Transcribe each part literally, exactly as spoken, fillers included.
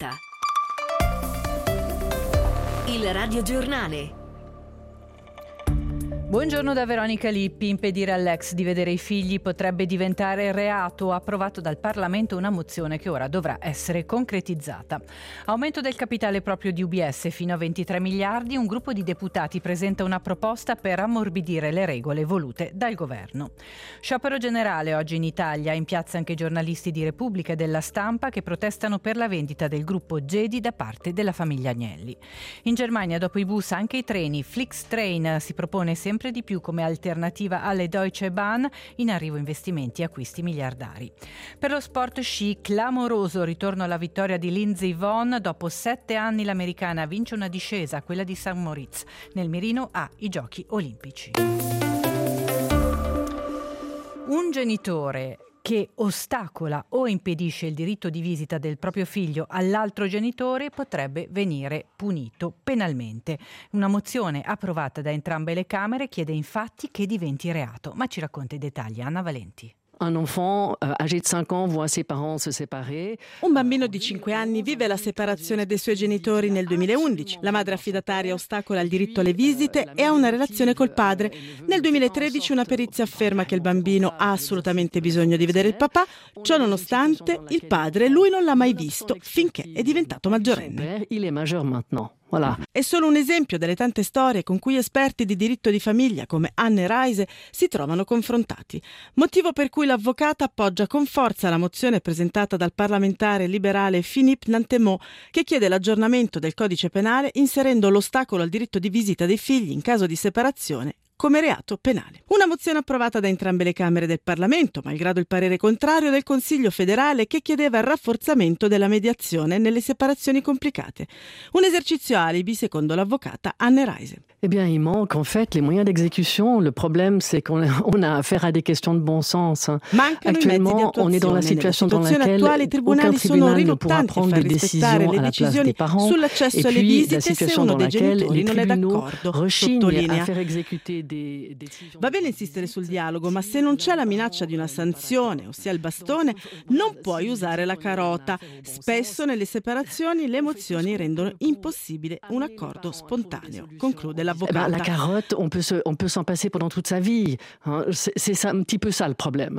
novanta. Il radiogiornale. Buongiorno da Veronica Lippi. Impedire all'ex di vedere i figli potrebbe diventare reato. Ha approvato dal Parlamento una mozione che ora dovrà essere concretizzata. Aumento del capitale proprio di U B S fino a ventitré miliardi. Un gruppo di deputati presenta una proposta per ammorbidire le regole volute dal governo. Sciopero generale oggi in Italia. In piazza anche giornalisti di Repubblica e della Stampa che protestano per la vendita del gruppo Gedi da parte della famiglia Agnelli. In Germania, dopo i bus, anche i treni. Flixtrain si propone sempre di più come alternativa alle Deutsche Bahn, in arrivo investimenti e acquisti miliardari. Per lo sport sci, clamoroso ritorno alla vittoria di Lindsey Vonn. Dopo sette anni l'americana vince una discesa, quella di Saint Moritz. Nel mirino ha i giochi olimpici. Un genitore che ostacola o impedisce il diritto di visita del proprio figlio all'altro genitore potrebbe venire punito penalmente. Una mozione approvata da entrambe le Camere chiede infatti che diventi reato. Ma ci racconta i dettagli Anna Valenti. Un enfant euh, âgé de cinq ans voit ses parents se séparer. Un bambino di cinque anni vive la separazione dei suoi genitori nel duemilaundici. La madre affidataria ostacola il diritto alle visite e ha una relazione col padre. Nel duemilatredici una perizia afferma che il bambino ha assolutamente bisogno di vedere il papà. Ciò nonostante, il padre lui non l'ha mai visto finché è diventato maggiorenne. Il est majeur maintenant. Voilà. È solo un esempio delle tante storie con cui esperti di diritto di famiglia come Anne Reise si trovano confrontati. Motivo per cui l'avvocata appoggia con forza la mozione presentata dal parlamentare liberale Philippe Nantemot, che chiede l'aggiornamento del codice penale inserendo l'ostacolo al diritto di visita dei figli in caso di separazione come reato penale. Una mozione approvata da entrambe le Camere del Parlamento, malgrado il parere contrario del Consiglio federale che chiedeva il rafforzamento della mediazione nelle separazioni complicate. Un esercizio alibi, secondo l'avvocata Anne Reise. Eh bien, il manque en fait les moyens d'exécution. Le problème, c'est qu'on a, on a affaire à des questions de bon sens. Mancano i mezzi di attuazione. On est dans la situation dans laquelle attuale, i tribunali sono riluttanti a far rispettare le decisioni sull'accesso alle visite se uno dei genitori non è d'accordo, sottolinea. Va bene insistere sul dialogo, ma se non c'è la minaccia di una sanzione, ossia il bastone, non puoi usare la carota. Spesso nelle separazioni le emozioni rendono impossibile un accordo spontaneo, conclude l'avvocata. Eh ben, la carotte, on peut, se, on peut s'en passer pendant toute sa vie. C'est, c'est ça, un petit peu ça le problème.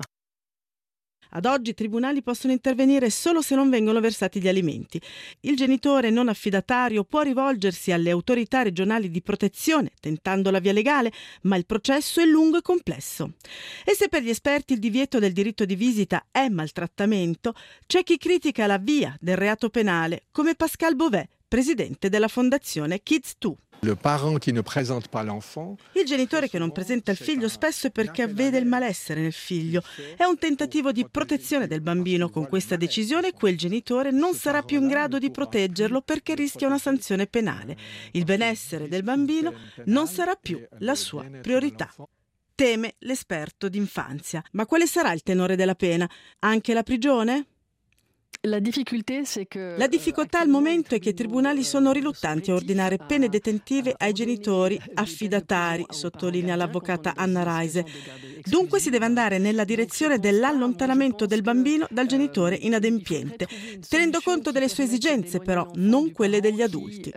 Ad oggi i tribunali possono intervenire solo se non vengono versati gli alimenti. Il genitore non affidatario può rivolgersi alle autorità regionali di protezione, tentando la via legale, ma il processo è lungo e complesso. E se per gli esperti il divieto del diritto di visita è maltrattamento, c'è chi critica la via del reato penale, come Pascal Beauvais, presidente della fondazione Kids due. Le parent qui ne présente pas l'enfant. Il genitore che non presenta il figlio spesso è perché vede il malessere nel figlio. È un tentativo di protezione del bambino. Con questa decisione quel genitore non sarà più in grado di proteggerlo perché rischia una sanzione penale. Il benessere del bambino non sarà più la sua priorità. Teme l'esperto d'infanzia. Ma quale sarà il tenore della pena? Anche la prigione? La difficoltà al momento è che i tribunali sono riluttanti a ordinare pene detentive ai genitori affidatari, sottolinea l'avvocata Anna Reise. Dunque si deve andare nella direzione dell'allontanamento del bambino dal genitore inadempiente, tenendo conto delle sue esigenze però, non quelle degli adulti.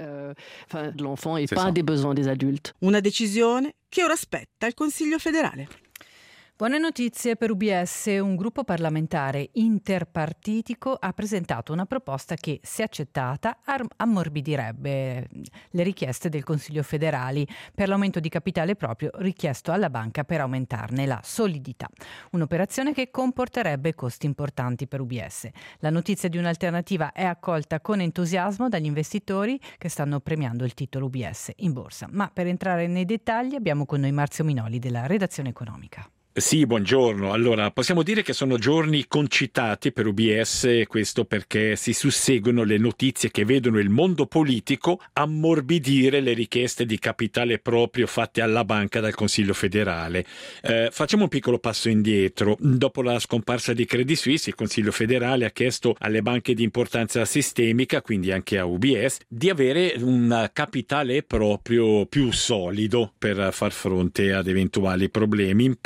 Una decisione che ora spetta al Consiglio federale. Buone notizie per U B S. Un gruppo parlamentare interpartitico ha presentato una proposta che, se accettata, ammorbidirebbe le richieste del Consiglio federale per l'aumento di capitale proprio richiesto alla banca per aumentarne la solidità. Un'operazione che comporterebbe costi importanti per U B S. La notizia di un'alternativa è accolta con entusiasmo dagli investitori che stanno premiando il titolo U B S in borsa. Ma per entrare nei dettagli abbiamo con noi Marzio Minoli della redazione economica. Sì, buongiorno. Allora, possiamo dire che sono giorni concitati per U B S, questo perché si susseguono le notizie che vedono il mondo politico ammorbidire le richieste di capitale proprio fatte alla banca dal Consiglio federale. Eh, facciamo un piccolo passo indietro. Dopo la scomparsa di Credit Suisse, il Consiglio federale ha chiesto alle banche di importanza sistemica, quindi anche a U B S, di avere un capitale proprio più solido per far fronte ad eventuali problemi, in particolare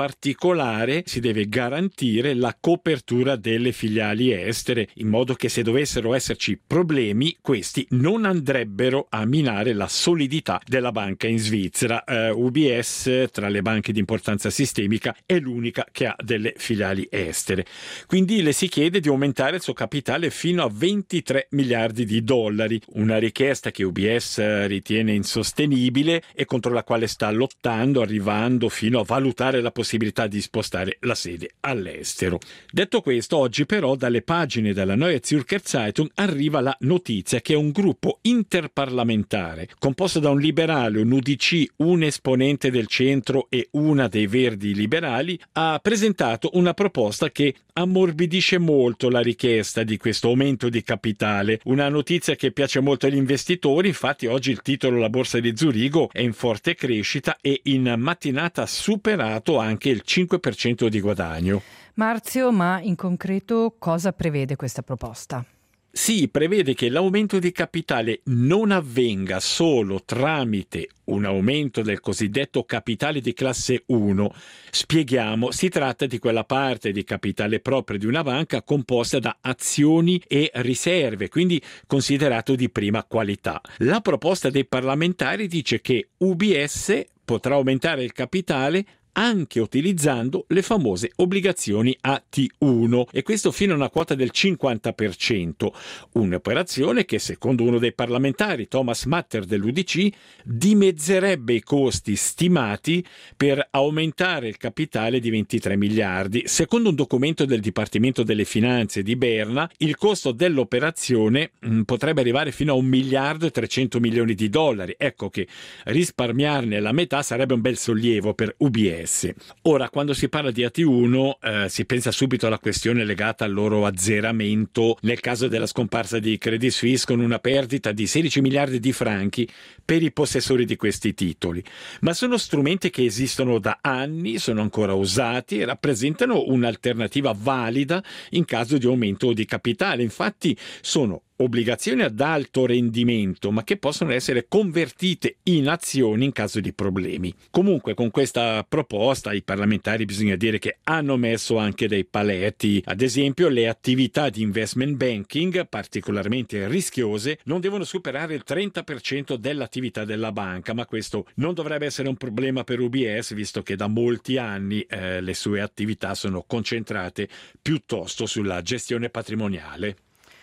particolare si deve garantire la copertura delle filiali estere, in modo che se dovessero esserci problemi, questi non andrebbero a minare la solidità della banca in Svizzera. Uh, U B S, tra le banche di importanza sistemica, è l'unica che ha delle filiali estere. Quindi le si chiede di aumentare il suo capitale fino a ventitré miliardi di dollari, una richiesta che U B S ritiene insostenibile e contro la quale sta lottando, arrivando fino a valutare la possibilità di spostare la sede all'estero. Detto questo, oggi però dalle pagine della Neue Zürcher Zeitung arriva la notizia che un gruppo interparlamentare composto da un liberale, un U D C, un esponente del centro e una dei Verdi liberali ha presentato una proposta che ammorbidisce molto la richiesta di questo aumento di capitale, una notizia che piace molto agli investitori. Infatti oggi il titolo La Borsa di Zurigo è in forte crescita e in mattinata ha superato anche il cinque per cento di guadagno. Marzio, ma in concreto cosa prevede questa proposta? Si prevede che l'aumento di capitale non avvenga solo tramite un aumento del cosiddetto capitale di classe uno. Spieghiamo, si tratta di quella parte di capitale proprio di una banca composta da azioni e riserve, quindi considerato di prima qualità. La proposta dei parlamentari dice che U B S potrà aumentare il capitale anche utilizzando le famose obbligazioni A T uno, e questo fino a una quota del cinquanta per cento, un'operazione che secondo uno dei parlamentari, Thomas Matter dell'U D C, dimezzerebbe i costi stimati per aumentare il capitale di ventitré miliardi. Secondo un documento del Dipartimento delle Finanze di Berna, il costo dell'operazione mh, potrebbe arrivare fino a un miliardo e trecento milioni di dollari. Ecco che risparmiarne la metà sarebbe un bel sollievo per U B S. Ora, quando si parla di A T uno eh, si pensa subito alla questione legata al loro azzeramento nel caso della scomparsa di Credit Suisse, con una perdita di sedici miliardi di franchi per i possessori di questi titoli. Ma sono strumenti che esistono da anni, sono ancora usati e rappresentano un'alternativa valida in caso di aumento di capitale. Infatti sono obbligazioni ad alto rendimento, ma che possono essere convertite in azioni in caso di problemi. Comunque, con questa proposta i parlamentari, bisogna dire, che hanno messo anche dei paletti. Ad esempio, le attività di investment banking, particolarmente rischiose, non devono superare il trenta per cento dell'attività della banca, ma questo non dovrebbe essere un problema per U B S, visto che da molti anni eh, le sue attività sono concentrate piuttosto sulla gestione patrimoniale.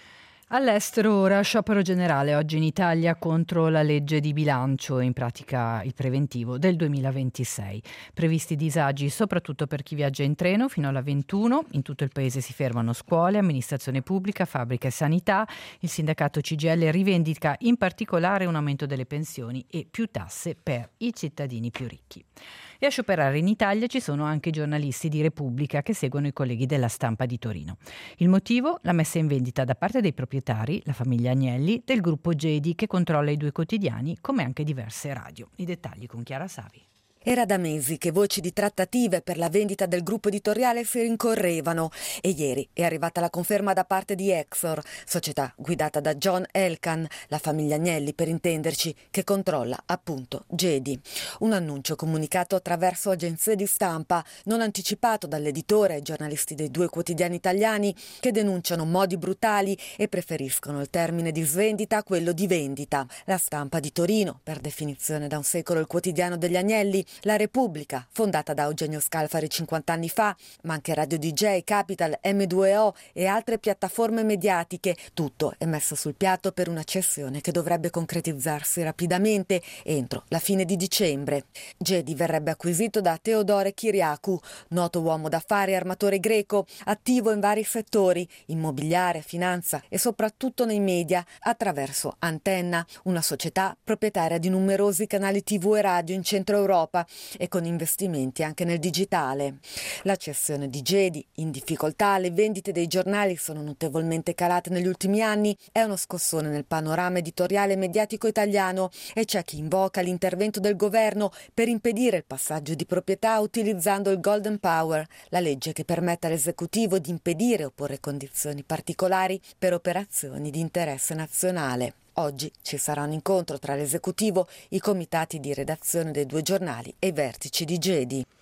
All'estero ora sciopero generale oggi in Italia contro la legge di bilancio, in pratica il preventivo del duemilaventisei. Previsti disagi soprattutto per chi viaggia in treno fino alla ventuno. In tutto il paese si fermano scuole, amministrazione pubblica, fabbriche e sanità. Il sindacato C G I L rivendica in particolare un aumento delle pensioni e più tasse per i cittadini più ricchi. E a scioperare in Italia ci sono anche i giornalisti di Repubblica che seguono i colleghi della Stampa di Torino. Il motivo? La messa in vendita da parte dei proprietari, la famiglia Agnelli, del gruppo Gedi che controlla i due quotidiani, come anche diverse radio. I dettagli con Chiara Savi. Era da mesi che voci di trattative per la vendita del gruppo editoriale si rincorrevano e ieri è arrivata la conferma da parte di Exor, società guidata da John Elkann, la famiglia Agnelli per intenderci, che controlla appunto Gedi. Un annuncio comunicato attraverso agenzie di stampa, non anticipato dall'editore ai giornalisti dei due quotidiani italiani che denunciano modi brutali e preferiscono il termine di svendita a quello di vendita. La Stampa di Torino, per definizione da un secolo il quotidiano degli Agnelli, la Repubblica, fondata da Eugenio Scalfari cinquanta anni fa, ma anche Radio D J, Capital, M due O e altre piattaforme mediatiche, tutto è messo sul piatto per una cessione che dovrebbe concretizzarsi rapidamente entro la fine di dicembre. Gedi verrebbe acquisito da Teodore Kyriakou, noto uomo d'affari e armatore greco, attivo in vari settori, immobiliare, finanza e soprattutto nei media, attraverso Antenna, una società proprietaria di numerosi canali tivù e radio in Centro Europa e con investimenti anche nel digitale. La cessione di Gedi, in difficoltà, le vendite dei giornali sono notevolmente calate negli ultimi anni, è uno scossone nel panorama editoriale e mediatico italiano e c'è chi invoca l'intervento del governo per impedire il passaggio di proprietà utilizzando il Golden Power, la legge che permette all'esecutivo di impedire o porre condizioni particolari per operazioni di interesse nazionale. Oggi ci sarà un incontro tra l'esecutivo, i comitati di redazione dei due giornali e i vertici di Gedi.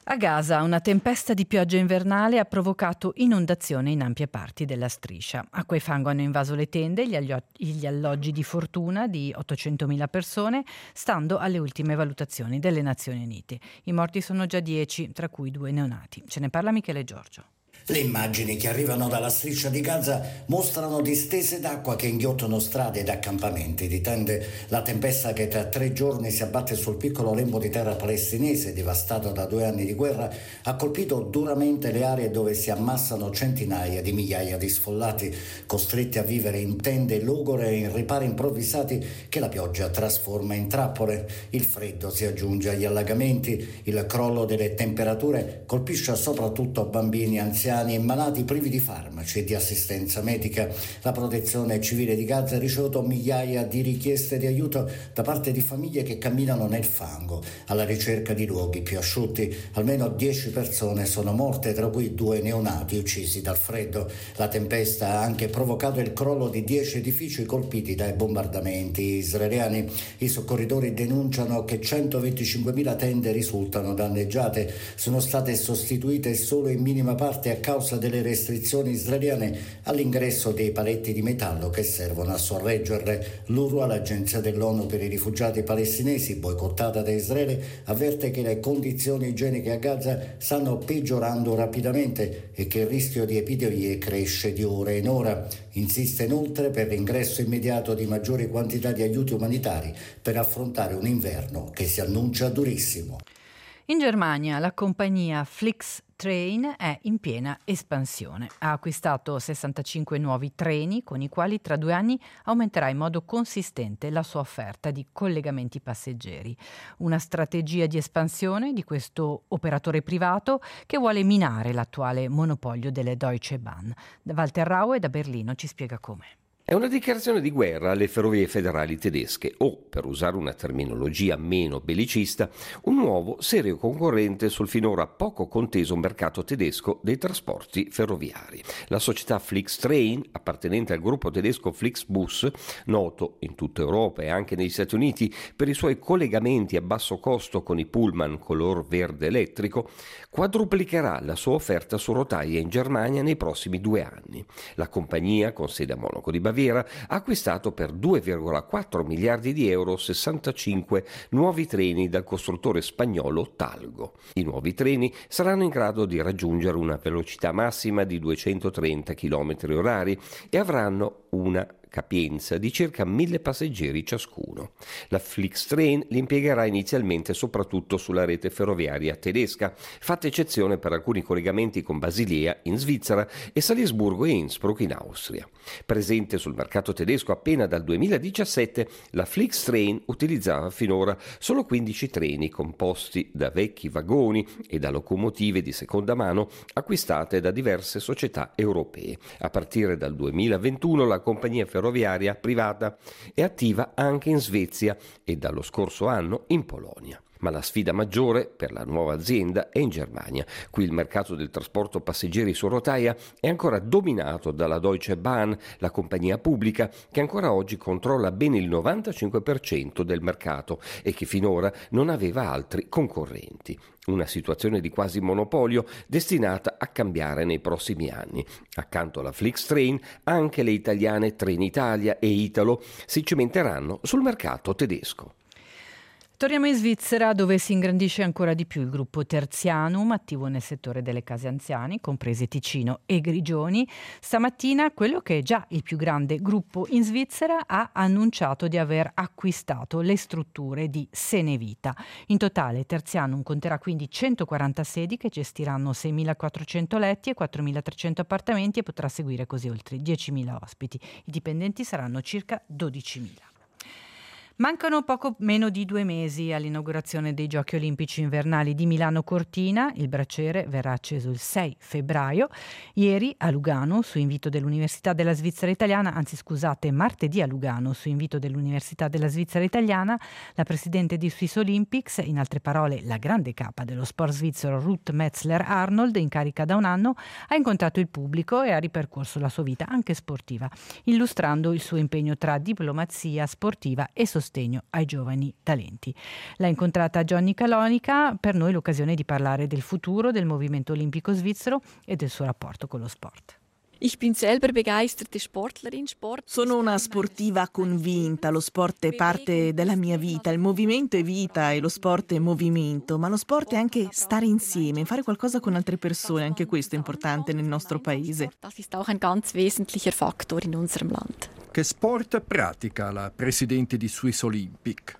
A Gaza una tempesta di pioggia invernale ha provocato inondazione in ampie parti della striscia. Acqua e fango hanno invaso le tende e gli, allio- gli alloggi di fortuna di ottocentomila persone, stando alle ultime valutazioni delle Nazioni Unite. I morti sono già dieci, tra cui due neonati. Ce ne parla Michele Giorgio. Le immagini che arrivano dalla striscia di Gaza mostrano distese d'acqua che inghiottano strade ed accampamenti di tende. La tempesta che tra tre giorni si abbatte sul piccolo lembo di terra palestinese devastato da due anni di guerra ha colpito duramente le aree dove si ammassano centinaia di migliaia di sfollati, costretti a vivere in tende logore e in ripari improvvisati che la pioggia trasforma in trappole. Il freddo si aggiunge agli allagamenti, il crollo delle temperature colpisce soprattutto bambini, anziani e malati privi di farmaci e di assistenza medica. La Protezione Civile di Gaza ha ricevuto migliaia di richieste di aiuto da parte di famiglie che camminano nel fango alla ricerca di luoghi più asciutti. Almeno dieci persone sono morte, tra cui due neonati uccisi dal freddo. La tempesta ha anche provocato il crollo di dieci edifici colpiti dai bombardamenti israeliani. I soccorritori denunciano che centoventicinquemila tende risultano danneggiate, sono state sostituite solo in minima parte a causa delle restrizioni israeliane all'ingresso dei paletti di metallo che servono a sorreggerle. L'U N R W A, l'agenzia dell'ONU per i rifugiati palestinesi boicottata da Israele, avverte che le condizioni igieniche a Gaza stanno peggiorando rapidamente e che il rischio di epidemie cresce di ora in ora. Insiste inoltre per l'ingresso immediato di maggiori quantità di aiuti umanitari per affrontare un inverno che si annuncia durissimo. In Germania la compagnia Flixtrain è in piena espansione. Ha acquistato sessantacinque nuovi treni con i quali tra due anni aumenterà in modo consistente la sua offerta di collegamenti passeggeri. Una strategia di espansione di questo operatore privato che vuole minare l'attuale monopolio delle Deutsche Bahn. Walter Raue da Berlino ci spiega come. È una dichiarazione di guerra alle ferrovie federali tedesche o, per usare una terminologia meno bellicista, un nuovo serio concorrente sul finora poco conteso mercato tedesco dei trasporti ferroviari. La società Flixtrain, appartenente al gruppo tedesco Flixbus, noto in tutta Europa e anche negli Stati Uniti per i suoi collegamenti a basso costo con i pullman color verde elettrico, quadruplicherà la sua offerta su rotaie in Germania nei prossimi due anni. La compagnia, con sede a Monaco di Baviera, ha acquistato per due virgola quattro miliardi di euro sessantacinque nuovi treni dal costruttore spagnolo Talgo. I nuovi treni saranno in grado di raggiungere una velocità massima di duecentotrenta chilometri orari e avranno una capienza di circa mille passeggeri ciascuno. La Flixtrain li impiegherà inizialmente soprattutto sulla rete ferroviaria tedesca, fatta eccezione per alcuni collegamenti con Basilea in Svizzera e Salisburgo e Innsbruck in Austria. Presente sul mercato tedesco appena dal duemiladiciassette, la Flixtrain utilizzava finora solo quindici treni composti da vecchi vagoni e da locomotive di seconda mano acquistate da diverse società europee. A partire dal duemilaventuno la compagnia ferroviaria ferroviaria privata è attiva anche in Svezia e dallo scorso anno in Polonia. Ma la sfida maggiore per la nuova azienda è in Germania. Qui il mercato del trasporto passeggeri su rotaia è ancora dominato dalla Deutsche Bahn, la compagnia pubblica che ancora oggi controlla ben il novantacinque per cento del mercato e che finora non aveva altri concorrenti. Una situazione di quasi monopolio destinata a cambiare nei prossimi anni. Accanto alla Flixtrain, anche le italiane Trenitalia e Italo si cimenteranno sul mercato tedesco. Torniamo in Svizzera, dove si ingrandisce ancora di più il gruppo Tertianum, attivo nel settore delle case anziani, comprese Ticino e Grigioni. Stamattina quello che è già il più grande gruppo in Svizzera ha annunciato di aver acquistato le strutture di Senevita. In totale Tertianum conterà quindi centoquaranta sedi che gestiranno seimilaquattrocento letti e quattromilatrecento appartamenti e potrà seguire così oltre diecimila ospiti. I dipendenti saranno circa dodicimila. Mancano poco meno di due mesi all'inaugurazione dei Giochi Olimpici Invernali di Milano Cortina. Il braciere verrà acceso il sei febbraio. Ieri a Lugano, su invito dell'Università della Svizzera Italiana, anzi scusate, martedì a Lugano, su invito dell'Università della Svizzera Italiana, la presidente di Swiss Olympics, in altre parole la grande capa dello sport svizzero Ruth Metzler-Arnold, in carica da un anno, ha incontrato il pubblico e ha ripercorso la sua vita anche sportiva, illustrando il suo impegno tra diplomazia sportiva e sostenibilità sostegno ai giovani talenti. L'ha incontrata Johnny Calonica, per noi l'occasione di parlare del futuro del movimento olimpico svizzero e del suo rapporto con lo sport. Sono una sportiva convinta, lo sport è parte della mia vita, il movimento è vita e lo sport è movimento, ma lo sport è anche stare insieme, fare qualcosa con altre persone, anche questo è importante nel nostro paese. Che sport pratica la presidente di Swiss Olympic?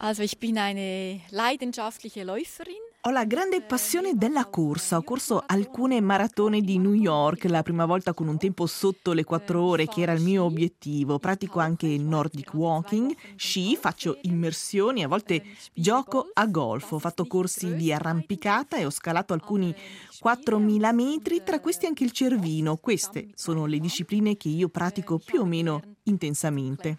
Ho la grande passione della corsa, ho corso alcune maratone di New York, la prima volta con un tempo sotto le quattro ore che era il mio obiettivo, pratico anche Nordic walking, sci, faccio immersioni, a volte gioco a golf, ho fatto corsi di arrampicata e ho scalato alcuni quattromila metri, tra questi anche il Cervino, queste sono le discipline che io pratico più o meno intensamente.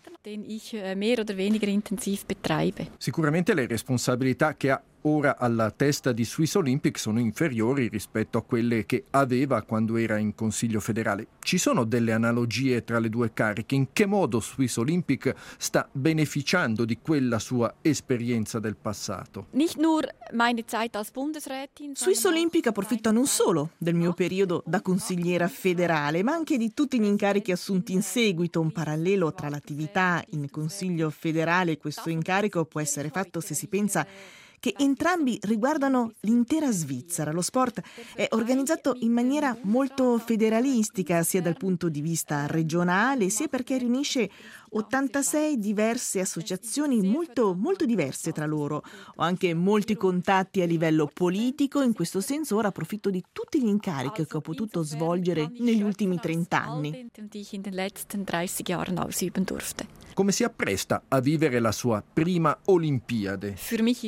Sicuramente le responsabilità che ha ora alla testa di Swiss Olympic sono inferiori rispetto a quelle che aveva quando era in Consiglio federale. Ci sono delle analogie tra le due cariche? In che modo Swiss Olympic sta beneficiando di quella sua esperienza del passato? Swiss Olympic approfitta non solo del mio periodo da consigliera federale, ma anche di tutti gli incarichi assunti in seguito. Un parallelo tra l'attività in Consiglio federale e questo incarico può essere fatto se si pensa che entrambi riguardano l'intera Svizzera. Lo sport è organizzato in maniera molto federalistica, sia dal punto di vista regionale, sia perché riunisce ottantasei diverse associazioni molto, molto diverse tra loro. Ho anche molti contatti a livello politico, in questo senso ora approfitto di tutti gli incarichi che ho potuto svolgere negli ultimi trent'anni. Come si appresta a vivere la sua prima Olimpiade?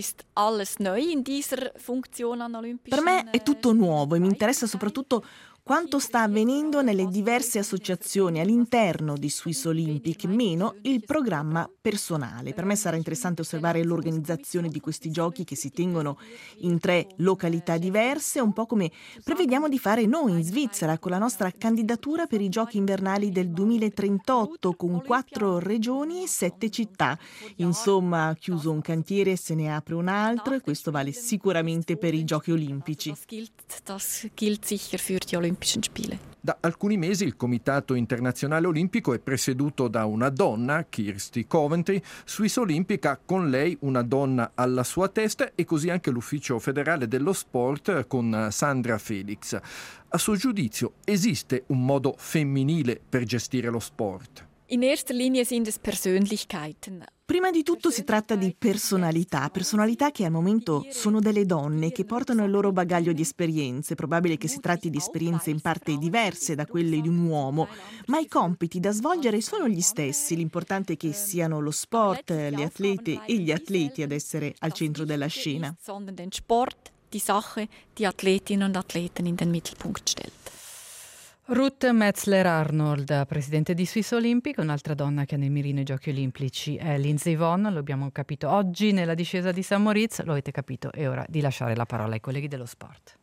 Per me è tutto nuovo e mi interessa soprattutto quanto sta avvenendo nelle diverse associazioni all'interno di Swiss Olympic, meno il programma personale. Per me sarà interessante osservare l'organizzazione di questi giochi che si tengono in tre località diverse, un po' come prevediamo di fare noi in Svizzera con la nostra candidatura per i giochi invernali del duemilatrentotto con quattro regioni e sette città. Insomma, chiuso un cantiere se ne apre un altro e questo vale sicuramente per i giochi olimpici. Da alcuni mesi il Comitato Internazionale Olimpico è presieduto da una donna, Kirsty Coventry. Swiss Olympic ha con lei una donna alla sua testa e così anche l'Ufficio Federale dello Sport con Sandra Felix. A suo giudizio esiste un modo femminile per gestire lo sport? In erster Linie sind es Persönlichkeiten. Prima di tutto si tratta di personalità, personalità che al momento sono delle donne che portano il loro bagaglio di esperienze. È probabile che si tratti di esperienze in parte diverse da quelle di un uomo, ma i compiti da svolgere sono gli stessi. L'importante è che siano lo sport, le atlete e gli atleti ad essere al centro della scena. Die Sache, die Athletinnen und Athleten in den Mittelpunkt stellt. Ruth Metzler-Arnold, presidente di Swiss Olympic, un'altra donna che ha nel mirino i giochi olimpici è Lindsey Vonn, lo abbiamo capito oggi nella discesa di San Moritz, lo avete capito, è ora di lasciare la parola ai colleghi dello sport.